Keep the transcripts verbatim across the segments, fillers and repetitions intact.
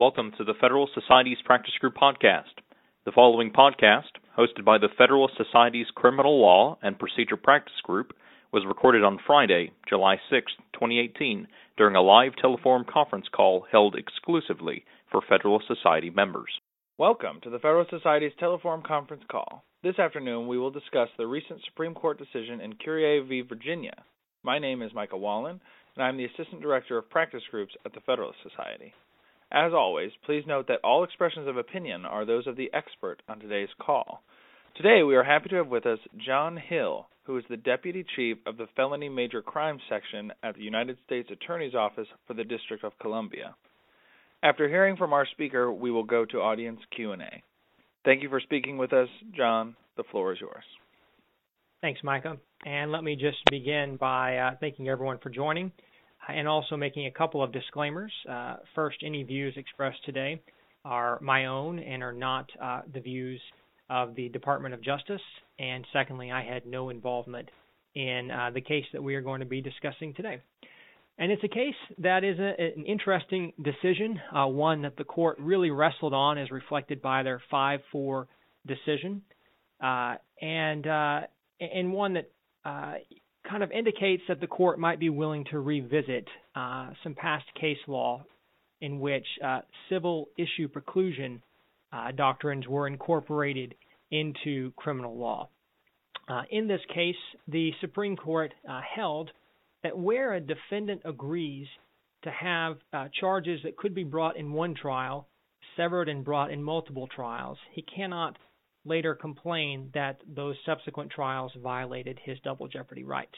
Welcome to the Federal Society's Practice Group podcast. The following podcast, hosted by the Federal Society's Criminal Law and Procedure Practice Group, was recorded on Friday, July sixth, twenty eighteen, during a live telephone conference call held exclusively for Federal Society members. Welcome to the Federal Society's telephone conference call. This afternoon, we will discuss the recent Supreme Court decision in Curie v. Virginia. My name is Michael Wallen, and I am the Assistant Director of Practice Groups at the Federalist Society. As always, please note that all expressions of opinion are those of the expert on today's call. Today, we are happy to have with us John Hill, who is the Deputy Chief of the Felony Major Crimes Section at the United States Attorney's Office for the District of Columbia. After hearing from our speaker, we will go to audience Q and A. Thank you for speaking with us, John. The floor is yours. Thanks, Micah. And let me just begin by uh, thanking everyone for joining, and also making a couple of disclaimers. Uh, first, any views expressed today are my own and are not uh, the views of the Department of Justice. And secondly, I had no involvement in uh, the case that we are going to be discussing today. And it's a case that is a, an interesting decision, uh, one that the court really wrestled on as reflected by their five four decision, uh, and, uh, and one that uh, kind of indicates that the court might be willing to revisit uh, some past case law in which uh, civil issue preclusion uh, doctrines were incorporated into criminal law. Uh, in this case, the Supreme Court uh, held that where a defendant agrees to have uh, charges that could be brought in one trial severed and brought in multiple trials, he cannot later complain that those subsequent trials violated his double jeopardy rights.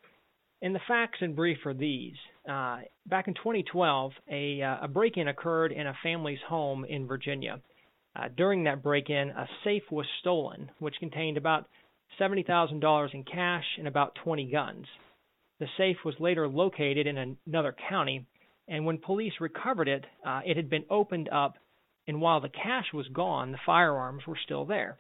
And the facts in brief are these. Uh, back in twenty twelve, a, uh, a break-in occurred in a family's home in Virginia. Uh, during that break-in, a safe was stolen, which contained about seventy thousand dollars in cash and about twenty guns. The safe was later located in another county, and when police recovered it, uh, it had been opened up, and while the cash was gone, the firearms were still there.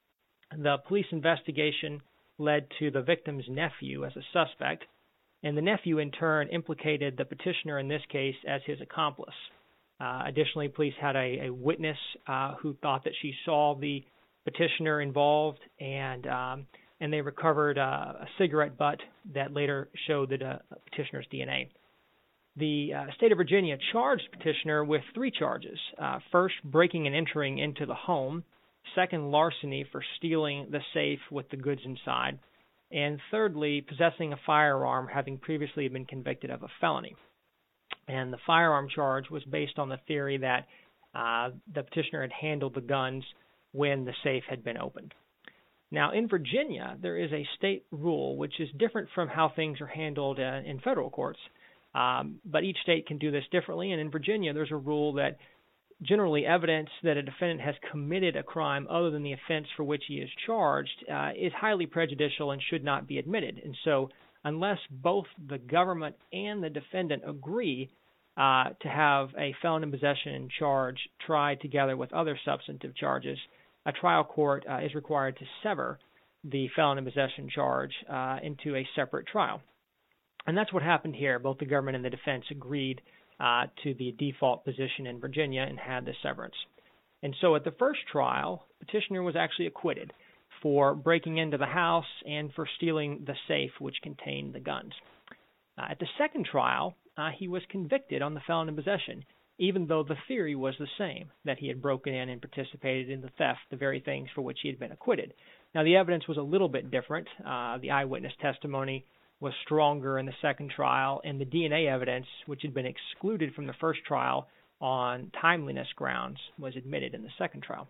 The police investigation led to the victim's nephew as a suspect, and the nephew in turn implicated the petitioner in this case as his accomplice. Uh, additionally, police had a, a witness uh, who thought that she saw the petitioner involved, and um, and they recovered uh, a cigarette butt that later showed the uh, petitioner's D N A. The uh, state of Virginia charged petitioner with three charges. Uh, first, breaking and entering into the home. Second, larceny for stealing the safe with the goods inside. And thirdly, possessing a firearm, having previously been convicted of a felony. And the firearm charge was based on the theory that uh, the petitioner had handled the guns when the safe had been opened. Now, in Virginia, there is a state rule which is different from how things are handled uh, in federal courts. Um, but each state can do this differently, and in Virginia there's a rule that generally evidence that a defendant has committed a crime other than the offense for which he is charged uh, is highly prejudicial and should not be admitted. And so unless both the government and the defendant agree uh, to have a felon in possession charge tried together with other substantive charges, a trial court uh, is required to sever the felon in possession charge uh, into a separate trial. And that's what happened here. Both the government and the defense agreed uh, to the default position in Virginia and had the severance. And so at the first trial, petitioner was actually acquitted for breaking into the house and for stealing the safe which contained the guns. Uh, at the second trial, uh, he was convicted on the felon in possession, even though the theory was the same, that he had broken in and participated in the theft, the very things for which he had been acquitted. Now, the evidence was a little bit different. Uh, the eyewitness testimony was stronger in the second trial, and the D N A evidence, which had been excluded from the first trial on timeliness grounds, was admitted in the second trial.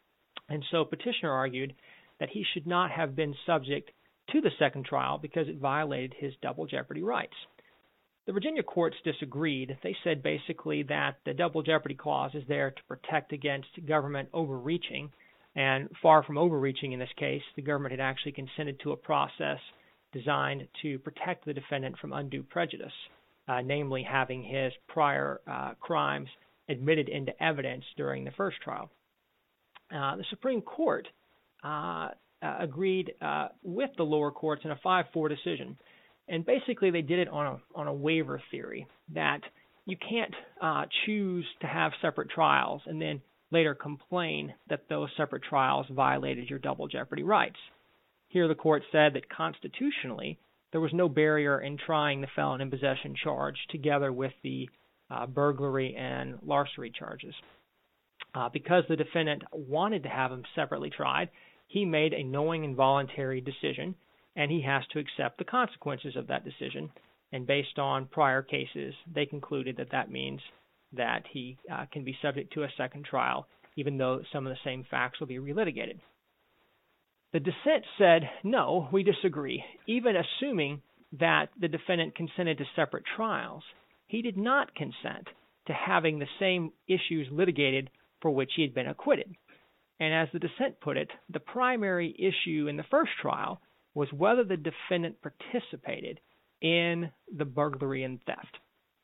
And so petitioner argued that he should not have been subject to the second trial because it violated his double jeopardy rights. The Virginia courts disagreed. They said basically that the double jeopardy clause is there to protect against government overreaching, and far from overreaching in this case, the government had actually consented to a process designed to protect the defendant from undue prejudice, uh, namely having his prior uh, crimes admitted into evidence during the first trial. Uh, the Supreme Court uh, uh, agreed uh, with the lower courts in a five four decision, and basically they did it on a on a waiver theory that you can't uh, choose to have separate trials and then later complain that those separate trials violated your double jeopardy rights. Here the court said that constitutionally there was no barrier in trying the felon in possession charge together with the uh, burglary and larceny charges. Uh, because the defendant wanted to have them separately tried, he made a knowing and voluntary decision, and he has to accept the consequences of that decision. And based on prior cases, they concluded that that means that he uh, can be subject to a second trial, even though some of the same facts will be relitigated. The dissent said, no, we disagree. Even assuming that the defendant consented to separate trials, he did not consent to having the same issues litigated for which he had been acquitted. And as the dissent put it, the primary issue in the first trial was whether the defendant participated in the burglary and theft.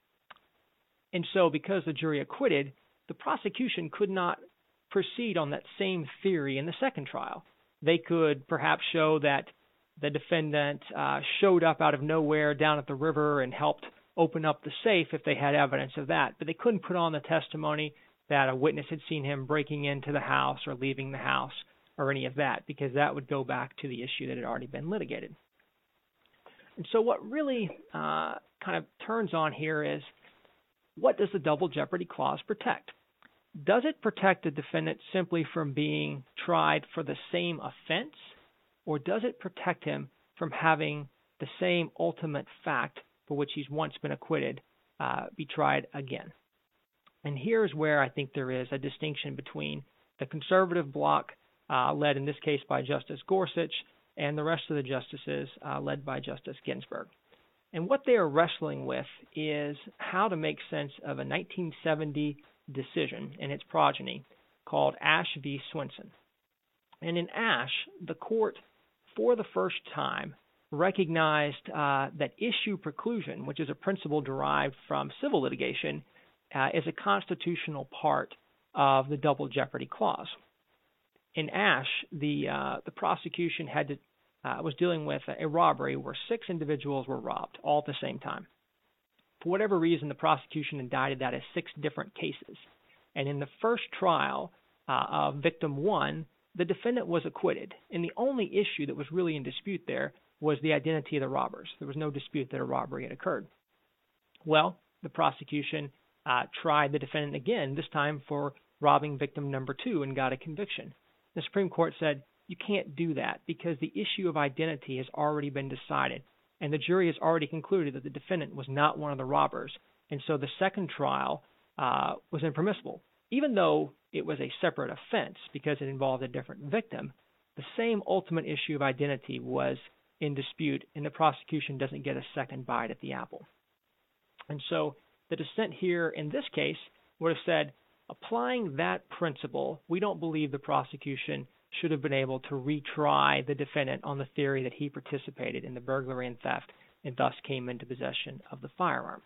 And so because the jury acquitted, the prosecution could not proceed on that same theory in the second trial. They could perhaps show that the defendant uh, showed up out of nowhere down at the river and helped open up the safe if they had evidence of that. But they couldn't put on the testimony that a witness had seen him breaking into the house or leaving the house or any of that, because that would go back to the issue that had already been litigated. And so what really uh, kind of turns on here is, what does the double jeopardy clause protect? Does it protect the defendant simply from being tried for the same offense, or does it protect him from having the same ultimate fact for which he's once been acquitted uh, be tried again? And here's where I think there is a distinction between the conservative bloc, uh, led in this case by Justice Gorsuch, and the rest of the justices, uh, led by Justice Ginsburg. And what they are wrestling with is how to make sense of a nineteen seventy decision and its progeny called Ash v. Swenson. And in Ash, the court, for the first time, recognized uh, that issue preclusion, which is a principle derived from civil litigation, uh, is a constitutional part of the double jeopardy clause. In Ash, the uh, the prosecution had to uh, was dealing with a robbery where six individuals were robbed all at the same time. For whatever reason, the prosecution indicted that as six different cases. And in the first trial uh, of victim one, the defendant was acquitted. And the only issue that was really in dispute there was the identity of the robbers. There was no dispute that a robbery had occurred. Well, the prosecution uh, tried the defendant again, this time for robbing victim number two, and got a conviction. The Supreme Court said, you can't do that because the issue of identity has already been decided, and the jury has already concluded that the defendant was not one of the robbers, and so the second trial uh, was impermissible. Even though it was a separate offense because it involved a different victim, the same ultimate issue of identity was in dispute, and the prosecution doesn't get a second bite at the apple. And so the dissent here in this case would have said, applying that principle, we don't believe the prosecution should have been able to retry the defendant on the theory that he participated in the burglary and theft and thus came into possession of the firearm.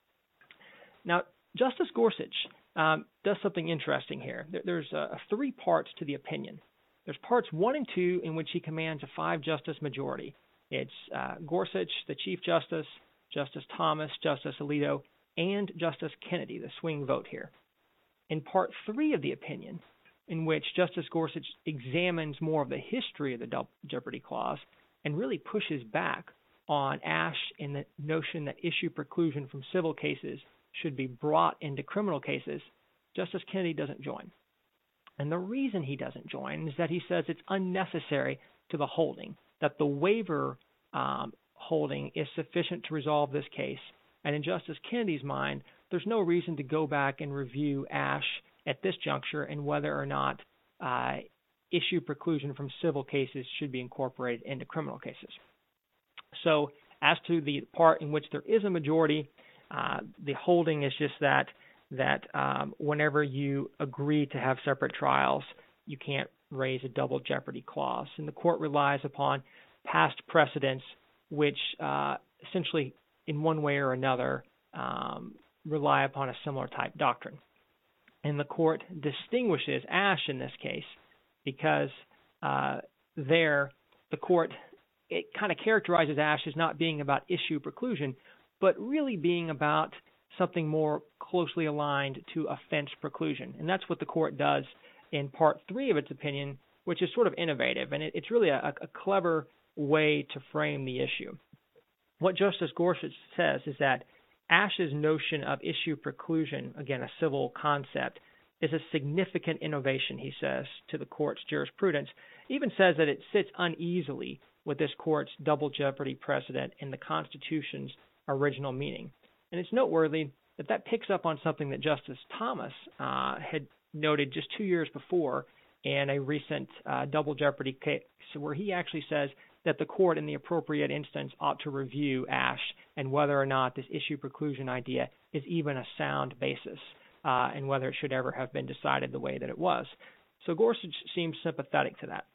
Now, Justice Gorsuch um, does something interesting here. There, there's uh, three parts to the opinion. There's parts one and two in which he commands a five-justice majority. It's uh, Gorsuch, the Chief Justice, Justice Thomas, Justice Alito, and Justice Kennedy, the swing vote here. In part three of the opinion, in which Justice Gorsuch examines more of the history of the Double Jeopardy Clause and really pushes back on Ash in the notion that issue preclusion from civil cases should be brought into criminal cases, Justice Kennedy doesn't join. And the reason he doesn't join is that he says it's unnecessary to the holding, that the waiver um, holding is sufficient to resolve this case. And in Justice Kennedy's mind, there's no reason to go back and review Ash at this juncture and whether or not uh, issue preclusion from civil cases should be incorporated into criminal cases. So as to the part in which there is a majority, uh, the holding is just that that um, whenever you agree to have separate trials, you can't raise a double jeopardy clause. And the court relies upon past precedents which uh, essentially in one way or another um, rely upon a similar type doctrine. And the court distinguishes Ash in this case because uh, there the court, it kind of characterizes Ash as not being about issue preclusion, but really being about something more closely aligned to offense preclusion. And that's what the court does in part three of its opinion, which is sort of innovative. And it, it's really a, a clever way to frame the issue. What Justice Gorsuch says is that Ashe's notion of issue preclusion, again, a civil concept, is a significant innovation, he says, to the court's jurisprudence. He even says that it sits uneasily with this court's double jeopardy precedent in the Constitution's original meaning. And it's noteworthy that that picks up on something that Justice Thomas uh, had noted just two years before in a recent uh, double jeopardy case, where he actually says that the court in the appropriate instance ought to review Ashe and whether or not this issue preclusion idea is even a sound basis, uh, and whether it should ever have been decided the way that it was. So Gorsuch seems sympathetic to that.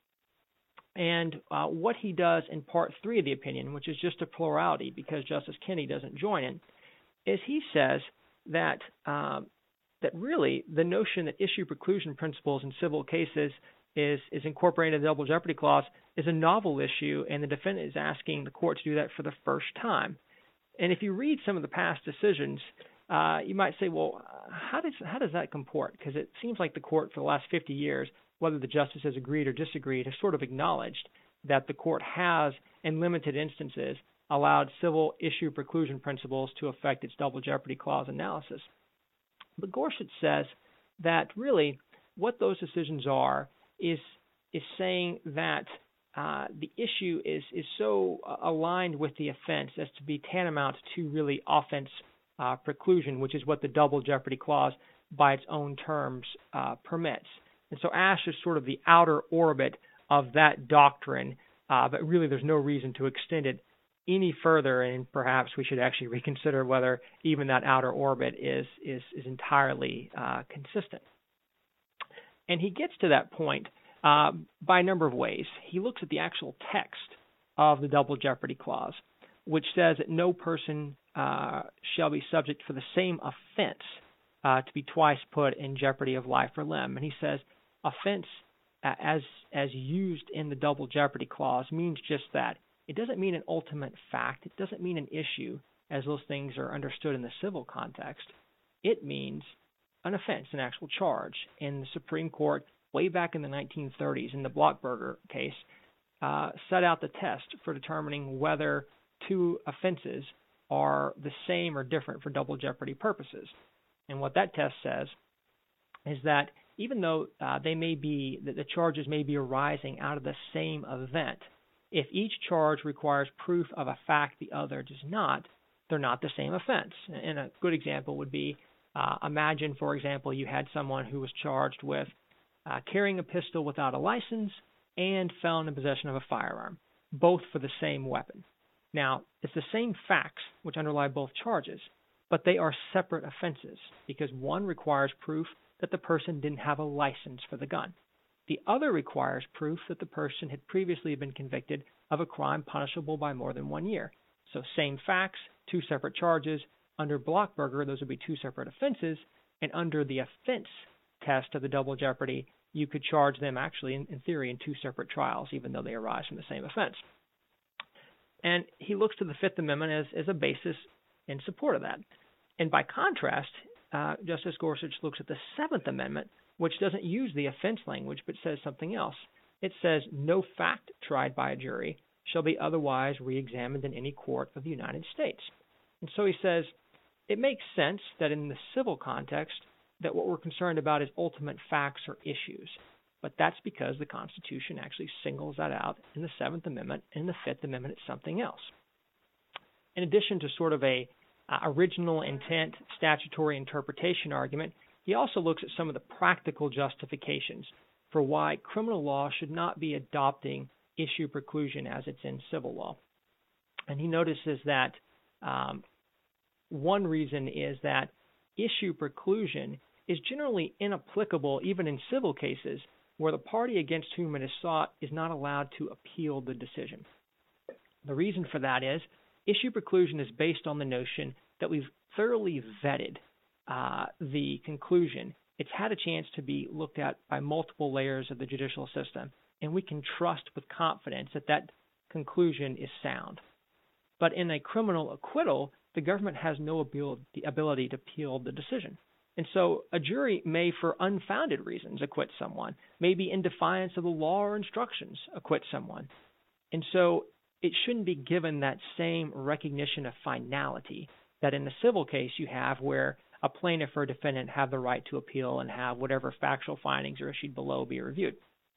And uh, what he does in part three of the opinion, which is just a plurality because Justice Kennedy doesn't join in, is he says that um, that really the notion that issue preclusion principles in civil cases is is incorporated in the Double Jeopardy Clause is a novel issue, and the defendant is asking the court to do that for the first time. And if you read some of the past decisions, uh, you might say, well, how does how does that comport? Because it seems like the court for the last fifty years, whether the justices agreed or disagreed, has sort of acknowledged that the court has, in limited instances, allowed civil issue preclusion principles to affect its Double Jeopardy Clause analysis. But Gorsuch says that really what those decisions are is is saying that uh, the issue is is so uh, aligned with the offense as to be tantamount to really offense uh, preclusion, which is what the Double Jeopardy Clause by its own terms uh, permits. And so Ashe is sort of the outer orbit of that doctrine, uh, but really there's no reason to extend it any further, and perhaps we should actually reconsider whether even that outer orbit is is, is entirely uh, consistent. And he gets to that point uh, by a number of ways. He looks at the actual text of the Double Jeopardy Clause, which says that no person uh, shall be subject for the same offense uh, to be twice put in jeopardy of life or limb. And he says offense uh, as as used in the Double Jeopardy Clause means just that. It doesn't mean an ultimate fact. It doesn't mean an issue, as those things are understood in the civil context. It means an offense, an actual charge. And the Supreme Court, way back in the nineteen thirties, in the Blockberger case, uh, set out the test for determining whether two offenses are the same or different for double jeopardy purposes. And what that test says is that even though uh, they may be, that the charges may be arising out of the same event, if each charge requires proof of a fact the other does not, they're not the same offense. And a good example would be, uh, imagine, for example, you had someone who was charged with uh, carrying a pistol without a license and felon in possession of a firearm, both for the same weapon. Now, it's the same facts which underlie both charges, but they are separate offenses because one requires proof that the person didn't have a license for the gun. The other requires proof that the person had previously been convicted of a crime punishable by more than one year. So same facts, two separate charges. Under Blockberger, those would be two separate offenses. And under the offense test of the double jeopardy, you could charge them actually, in, in theory, in two separate trials, even though they arise from the same offense. And he looks to the Fifth Amendment as, as a basis in support of that. And by contrast, uh, Justice Gorsuch looks at the Seventh Amendment, which doesn't use the offense language but says something else. It says, no fact tried by a jury shall be otherwise re-examined in any court of the United States. And so he says, it makes sense that in the civil context that what we're concerned about is ultimate facts or issues. But that's because the Constitution actually singles that out in the Seventh Amendment, and in the Fifth Amendment it's something else. In addition to sort of a uh, original intent statutory interpretation argument, he also looks at some of the practical justifications for why criminal law should not be adopting issue preclusion as it's in civil law. And he notices that um, one reason is that issue preclusion is generally inapplicable even in civil cases where the party against whom it is sought is not allowed to appeal the decision. The reason for that is issue preclusion is based on the notion that we've thoroughly vetted Uh, the conclusion. It's had a chance to be looked at by multiple layers of the judicial system, and we can trust with confidence that that conclusion is sound. But in a criminal acquittal, the government has no abil- ability to appeal the decision. And so a jury may, for unfounded reasons, acquit someone, maybe in defiance of the law or instructions, acquit someone. And so it shouldn't be given that same recognition of finality that in a civil case you have, where a plaintiff or a defendant have the right to appeal and have whatever factual findings are issued below be reviewed.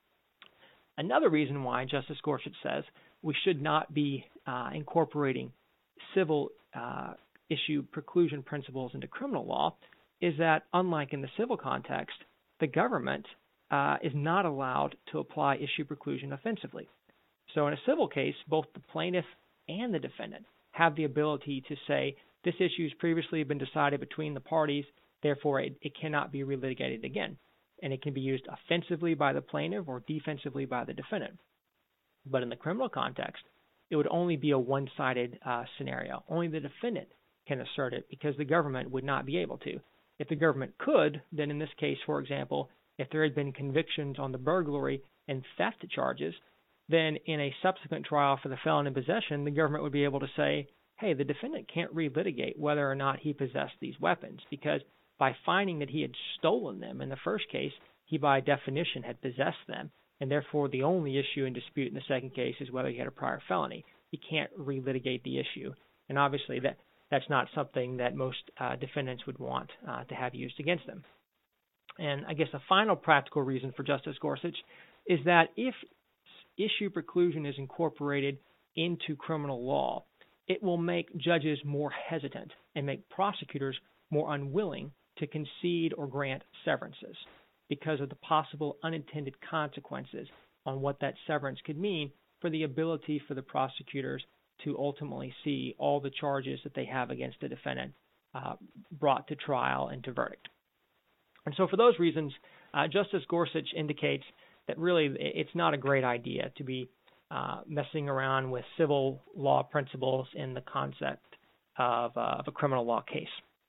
Another reason why Justice Gorsuch says we should not be uh, incorporating civil uh, issue preclusion principles into criminal law is that, unlike in the civil context, the government uh, is not allowed to apply issue preclusion offensively. So in a civil case, both the plaintiff and the defendant have the ability to say, this issue has previously been decided between the parties, therefore it, it cannot be relitigated again. And it can be used offensively by the plaintiff or defensively by the defendant. But in the criminal context, it would only be a one-sided uh, scenario. Only the defendant can assert it because the government would not be able to. If the government could, then in this case, for example, if there had been convictions on the burglary and theft charges, then in a subsequent trial for the felon in possession, the government would be able to say, hey, the defendant can't relitigate whether or not he possessed these weapons, because by finding that he had stolen them in the first case, he by definition had possessed them, and therefore the only issue in dispute in the second case is whether he had a prior felony. He can't relitigate the issue, and obviously that, that's not something that most uh, defendants would want uh, to have used against them. And I guess the final practical reason for Justice Gorsuch is that if issue preclusion is incorporated into criminal law, it will make judges more hesitant and make prosecutors more unwilling to concede or grant severances because of the possible unintended consequences on what that severance could mean for the ability for the prosecutors to ultimately see all the charges that they have against the defendant uh, brought to trial and to verdict. And so for those reasons, uh, Justice Gorsuch indicates that really it's not a great idea to be uh, messing around with civil law principles in the concept of, uh, of a criminal law case.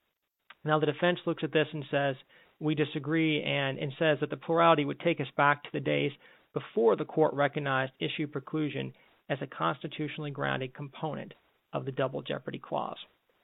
Now the defense looks at this and says, we disagree, and, and says that the plurality would take us back to the days before the court recognized issue preclusion as a constitutionally grounded component of the double jeopardy clause.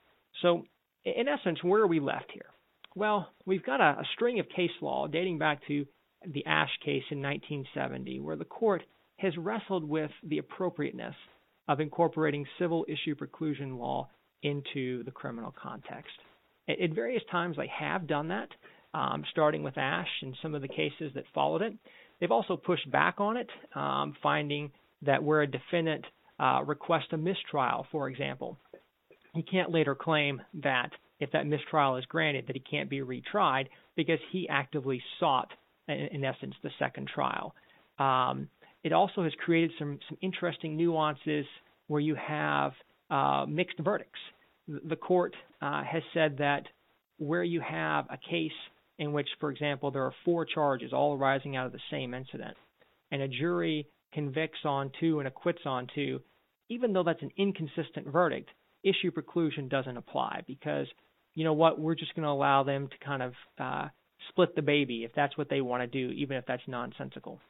So in essence, where are we left here? Well, we've got a, a string of case law dating back to the Ashe case in nineteen seventy, where the court has wrestled with the appropriateness of incorporating civil issue preclusion law into the criminal context. At, at various times, they have done that, um, starting with Ashe and some of the cases that followed it. They've also pushed back on it, um, finding that where a defendant uh, requests a mistrial, for example, he can't later claim that if that mistrial is granted, that he can't be retried because he actively sought, in, in essence, the second trial. Um, it also has created some, some interesting nuances where you have uh, mixed verdicts. The court uh, has said that where you have a case in which, for example, there are four charges all arising out of the same incident, and a jury convicts on two and acquits on two, even though that's an inconsistent verdict, issue preclusion doesn't apply because, you know what, we're just going to allow them to kind of uh, split the baby if that's what they want to do, even if that's nonsensical.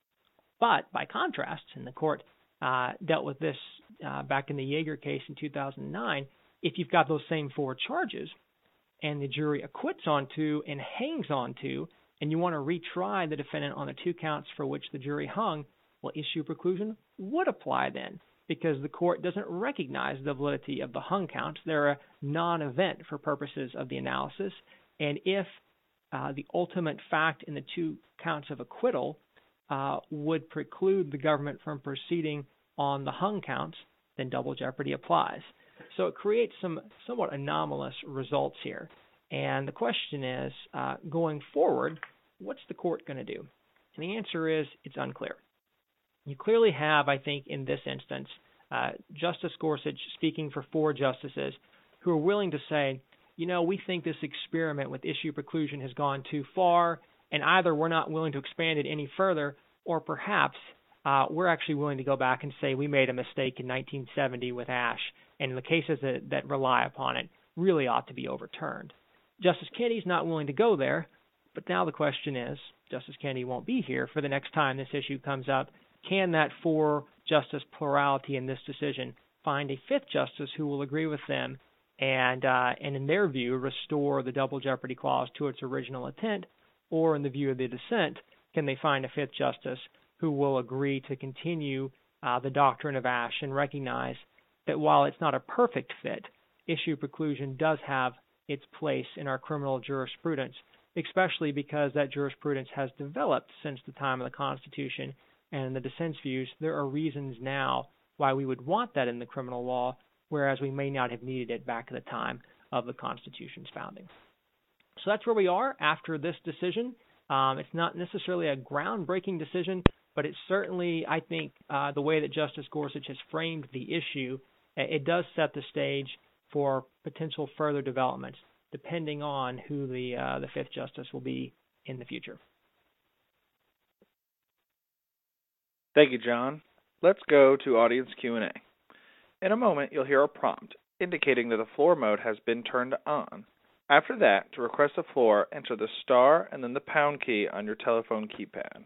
But by contrast, and the court uh, dealt with this uh, back in the Yeager case in two thousand nine, if you've got those same four charges and the jury acquits on two and hangs on two, and you want to retry the defendant on the two counts for which the jury hung, well, issue preclusion would apply then because the court doesn't recognize the validity of the hung counts. They're a non-event for purposes of the analysis. And if uh, the ultimate fact in the two counts of acquittal uh, would preclude the government from proceeding on the hung counts, then double jeopardy applies. So it creates some somewhat anomalous results here. And the question is, uh, going forward, what's the court going to do? And the answer is it's unclear. You clearly have, I think, in this instance, uh, Justice Gorsuch speaking for four justices who are willing to say, you know, we think this experiment with issue preclusion has gone too far, and either we're not willing to expand it any further, or perhaps uh, we're actually willing to go back and say we made a mistake in nineteen seventy with Ashe, and the cases that, that rely upon it really ought to be overturned. Justice Kennedy's not willing to go there, but now the question is, Justice Kennedy won't be here for the next time this issue comes up. Can that four-justice plurality in this decision find a fifth justice who will agree with them and uh, and in their view, restore the double jeopardy clause to its original intent, or in the view of the dissent, can they find a fifth justice who will agree to continue uh, the doctrine of Ashe and recognize that while it's not a perfect fit, issue preclusion does have its place in our criminal jurisprudence, especially because that jurisprudence has developed since the time of the Constitution, and in the dissent's views, there are reasons now why we would want that in the criminal law, whereas we may not have needed it back at the time of the Constitution's founding. So that's where we are after this decision. Um, it's not necessarily a groundbreaking decision, but it's certainly, I think, uh, the way that Justice Gorsuch has framed the issue, it does set the stage for potential further developments, depending on who the uh, the fifth justice will be in the future. Thank you, John. Let's go to audience Q and A. In a moment, you'll hear a prompt indicating that the floor mode has been turned on. After that, to request the floor, enter the star and then the pound key on your telephone keypad.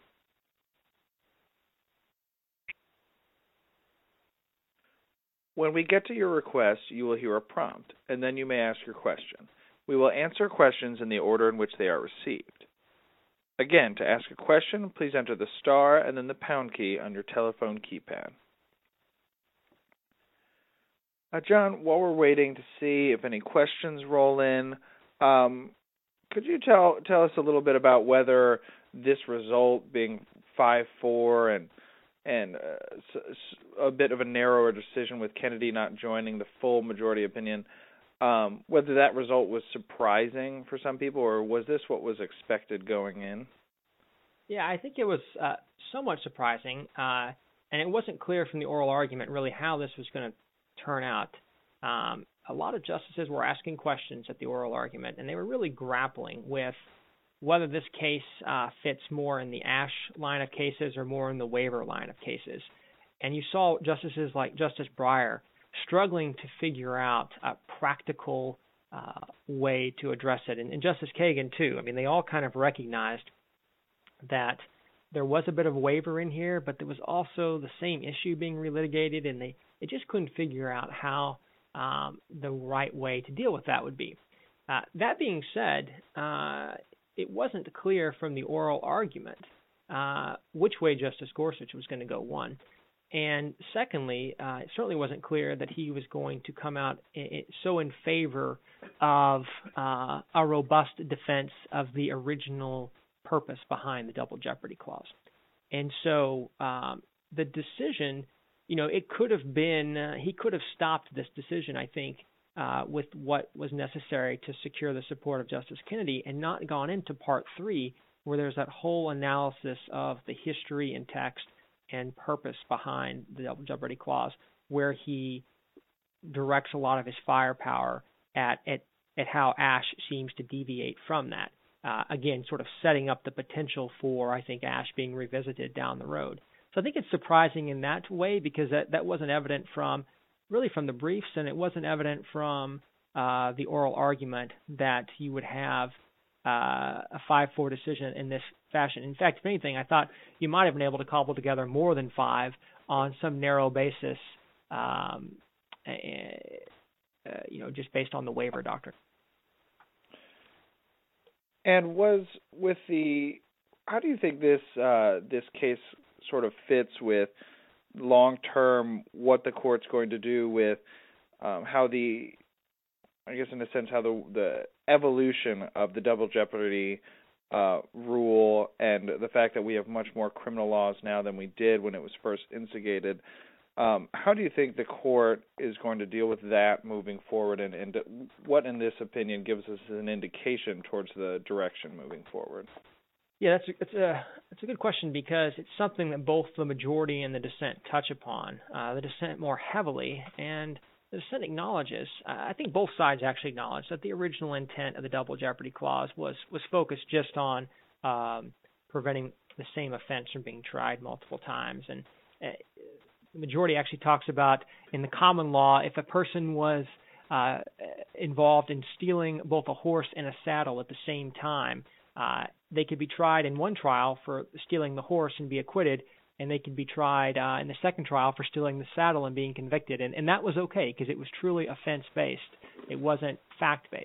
When we get to your request, you will hear a prompt, and then you may ask your question. We will answer questions in the order in which they are received. Again, to ask a question, please enter the star and then the pound key on your telephone keypad. Uh, John, while we're waiting to see if any questions roll in, um, could you tell tell us a little bit about whether this result being five four and and uh, a bit of a narrower decision with Kennedy not joining the full majority opinion, um, whether that result was surprising for some people, or was this what was expected going in? Yeah, I think it was uh, somewhat surprising, uh, and it wasn't clear from the oral argument really how this was going to turn out. Um, a lot of justices were asking questions at the oral argument, and they were really grappling with whether this case uh, fits more in the Ashe line of cases or more in the waiver line of cases. And you saw justices like Justice Breyer struggling to figure out a practical uh, way to address it. And, and Justice Kagan, too. I mean, they all kind of recognized that there was a bit of a waiver in here, but there was also the same issue being relitigated, and they, they just couldn't figure out how um, the right way to deal with that would be. Uh, that being said, uh, it wasn't clear from the oral argument uh, which way Justice Gorsuch was going to go, one. And secondly, uh, it certainly wasn't clear that he was going to come out I- I so in favor of uh, a robust defense of the original purpose behind the double jeopardy clause. And so um, the decision, you know, it could have been, uh, he could have stopped this decision, I think, Uh, with what was necessary to secure the support of Justice Kennedy and not gone into part three, where there's that whole analysis of the history and text and purpose behind the double jeopardy clause, where he directs a lot of his firepower at at, at how Ashe seems to deviate from that. Uh, again, sort of setting up the potential for, I think, Ashe being revisited down the road. So I think it's surprising in that way, because that, that wasn't evident from really from the briefs, and it wasn't evident from uh, the oral argument that you would have uh, a five four decision in this fashion. In fact, if anything, I thought you might have been able to cobble together more than five on some narrow basis, um, uh, you know, just based on the waiver doctrine. And was with the, how do you think this uh, this case sort of fits with long-term what the court's going to do with um, how the, I guess in a sense, how the the evolution of the double jeopardy uh, rule and the fact that we have much more criminal laws now than we did when it was first instigated. Um, how do you think the court is going to deal with that moving forward, and, and what in this opinion gives us an indication towards the direction moving forward? Yeah, that's a, that's a that's a good question, because it's something that both the majority and the dissent touch upon. Uh, the dissent more heavily, and the dissent acknowledges, uh, I think both sides actually acknowledge, that the original intent of the double jeopardy clause was, was focused just on um, preventing the same offense from being tried multiple times. And uh, the majority actually talks about, in the common law, if a person was uh, involved in stealing both a horse and a saddle at the same time, Uh, they could be tried in one trial for stealing the horse and be acquitted, and they could be tried uh, in the second trial for stealing the saddle and being convicted. And, and that was okay because it was truly offense-based. It wasn't fact-based.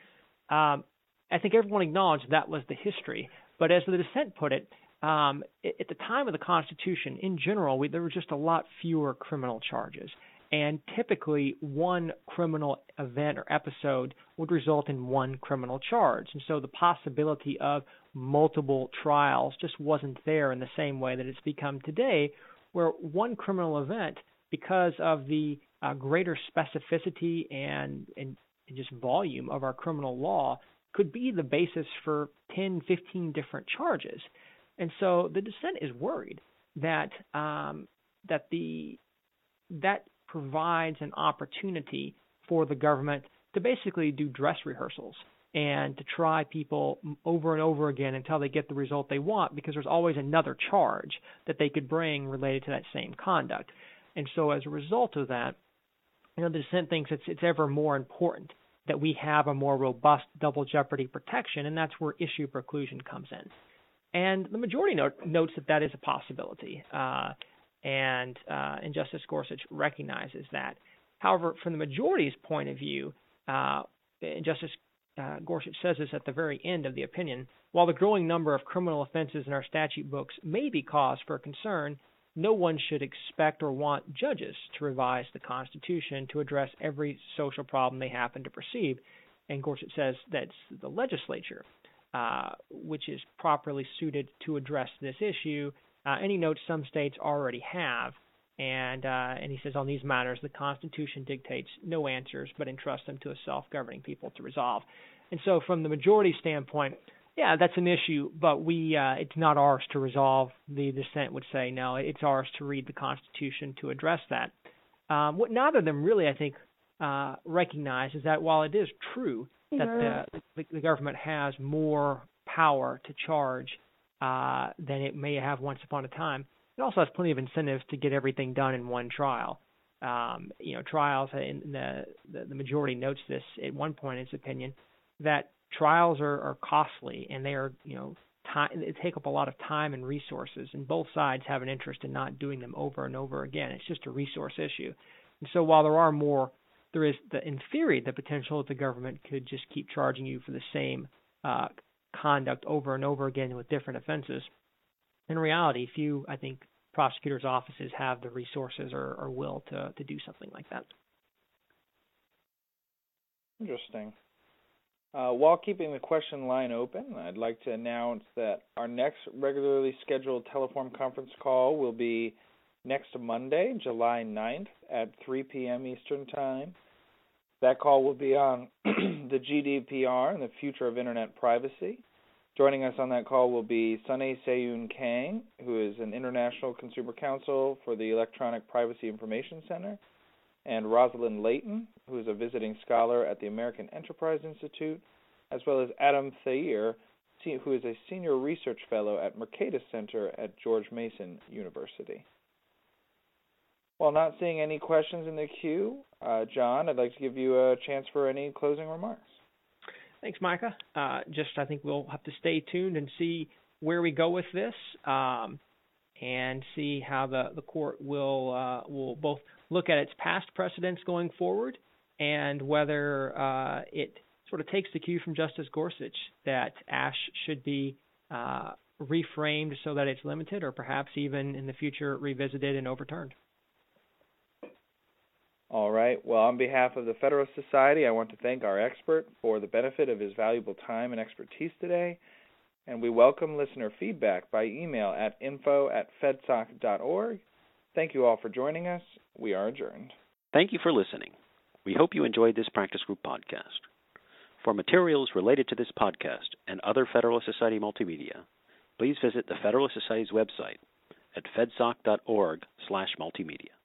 Um, I think everyone acknowledged that was the history. But as the dissent put it, um, at the time of the Constitution, in general, we, there were just a lot fewer criminal charges. And typically, one criminal event or episode would result in one criminal charge. And so the possibility of multiple trials just wasn't there in the same way that it's become today, where one criminal event, because of the uh, greater specificity and, and just volume of our criminal law, could be the basis for ten, fifteen different charges. And so the dissent is worried that um, that the that provides an opportunity for the government to basically do dress rehearsals and to try people over and over again until they get the result they want, because there's always another charge that they could bring related to that same conduct. And so as a result of that, you know, the dissent thinks it's it's ever more important that we have a more robust double jeopardy protection, and that's where issue preclusion comes in. And the majority note, notes that that is a possibility. Uh, And, uh, and Justice Gorsuch recognizes that. However, from the majority's point of view, uh, Justice uh, Gorsuch says this at the very end of the opinion, while the growing number of criminal offenses in our statute books may be cause for concern, no one should expect or want judges to revise the Constitution to address every social problem they happen to perceive. And Gorsuch says that's the legislature, uh, which is properly suited to address this issue. Uh, and he notes some states already have, and uh, and he says on these matters the Constitution dictates no answers, but entrusts them to a self-governing people to resolve. And so, from the majority standpoint, yeah, that's an issue, but we uh, it's not ours to resolve. The dissent would say no, it's ours to read the Constitution to address that. Um, what neither of them really, I think, uh, recognize is that while it is true that the, the, the government has more power to charge Uh, than it may have once upon a time, it also has plenty of incentives to get everything done in one trial. Um, you know, trials, in the, the the majority notes this at one point in its opinion, that trials are, are costly and they are, you know, time, they take up a lot of time and resources, and both sides have an interest in not doing them over and over again. It's just a resource issue. And so while there are more, there is, the, in theory, the potential that the government could just keep charging you for the same uh conduct over and over again with different offenses. In reality, few, I think, prosecutors' offices have the resources or, or will to, to do something like that. Interesting. Uh, while keeping the question line open, I'd like to announce that our next regularly scheduled telephone conference call will be next Monday, July ninth at three p.m. Eastern Time. That call will be on the G D P R and the future of Internet privacy. Joining us on that call will be Sunny Seyoon Kang, who is an International Consumer Counsel for the Electronic Privacy Information Center, and Rosalind Layton, who is a visiting scholar at the American Enterprise Institute, as well as Adam Thayer, who is a senior research fellow at Mercatus Center at George Mason University. While not seeing any questions in the queue, uh, John, I'd like to give you a chance for any closing remarks. Thanks, Micah. Uh, just, I think we'll have to stay tuned and see where we go with this, um, and see how the, the court will uh, will both look at its past precedents going forward, and whether uh, it sort of takes the cue from Justice Gorsuch that Ashe should be uh, reframed so that it's limited, or perhaps even in the future revisited and overturned. All right. Well, on behalf of the Federalist Society, I want to thank our expert for the benefit of his valuable time and expertise today, and we welcome listener feedback by email at info at fedsoc dot org. Thank you all for joining us. We are adjourned. Thank you for listening. We hope you enjoyed this Practice Group podcast. For materials related to this podcast and other Federalist Society multimedia, please visit the Federalist Society's website at fedsoc dot org slash multimedia.